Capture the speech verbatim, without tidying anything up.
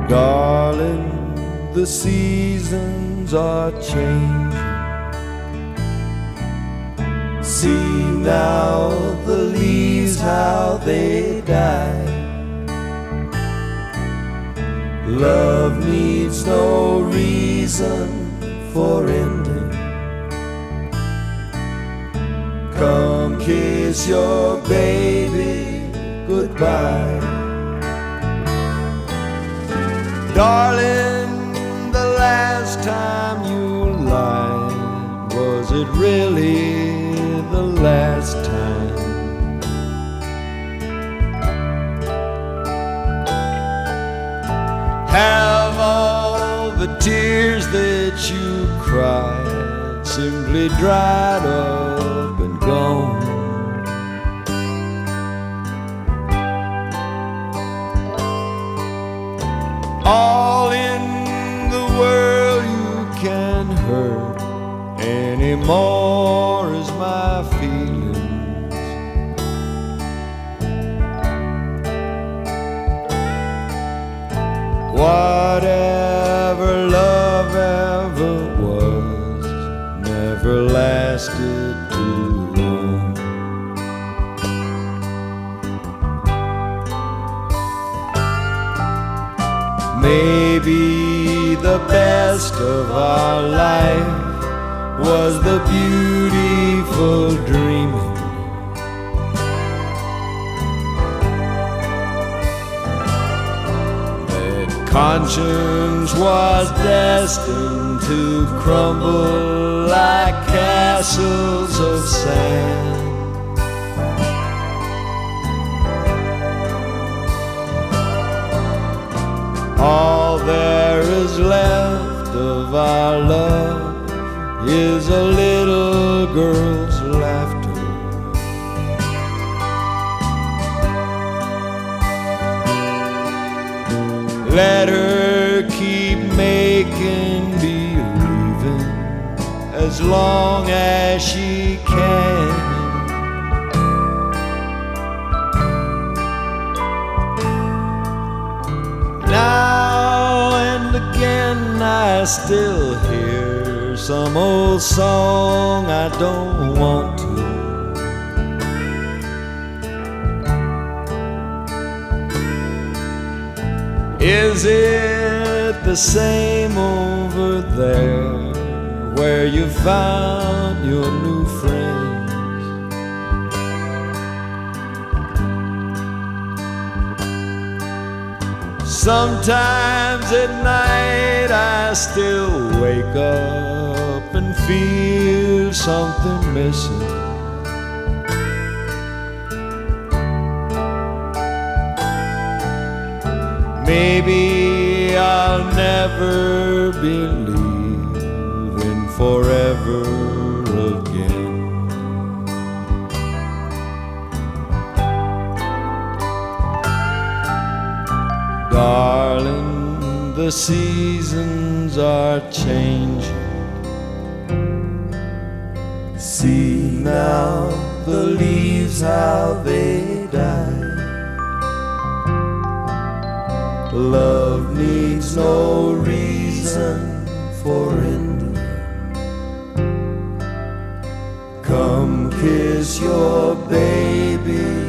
Darling, the seasons are changing. See now the leaves how they die. Love needs no reason for ending. Come kiss your baby goodbye. Darling, the last time you lied, was it really the last time? Have all the tears that you cried simply dried up and gone? All in the world you can hurt anymore is my feelings. Whatever love ever was never lasted too long. Maybe the best of our life was the beautiful dreaming. That conscience was destined to crumble like castles of sand. All there is left of our love is a little girl's laughter. Let her keep making believing as long as she can. Now and again I still hear some old song I don't want to. Is it the same over there where you found your new friends? Sometimes at night I still wake up and feel something missing. Maybe I'll never believe in forever again. Darling, the seasons are changing. See now the leaves how they die. Love needs no reason for ending. Come kiss your baby